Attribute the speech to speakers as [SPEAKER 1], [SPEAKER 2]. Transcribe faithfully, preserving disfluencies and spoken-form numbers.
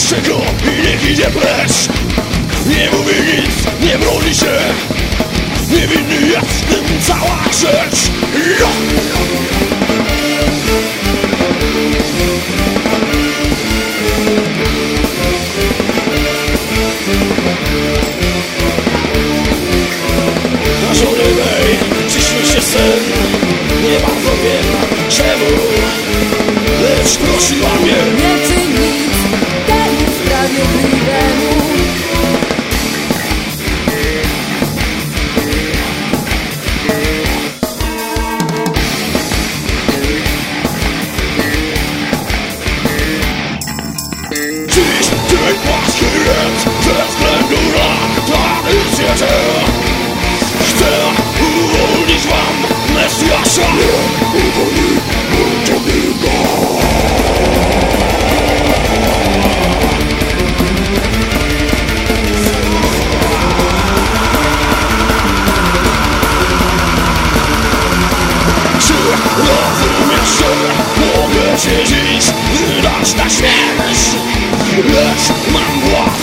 [SPEAKER 1] Puszczę go i niech idzie precz. Nie mówi nic, nie broni się. Niewinny jest w tym cała rzecz. Ja! Na żony mej przyśnił się sen. Nie bardzo wiem czemu, lecz prosiła mnie:
[SPEAKER 2] nie czyń nic temu sprawiedliwemu.
[SPEAKER 1] Dziś ty paski jest ze względu na tradycję tę. Chcę uwolnić wam Mesjasza. Uwolnij Montenegro. Czy rozumiesz, że mogę cię dziś wydać na śmierć? Lecz mam włas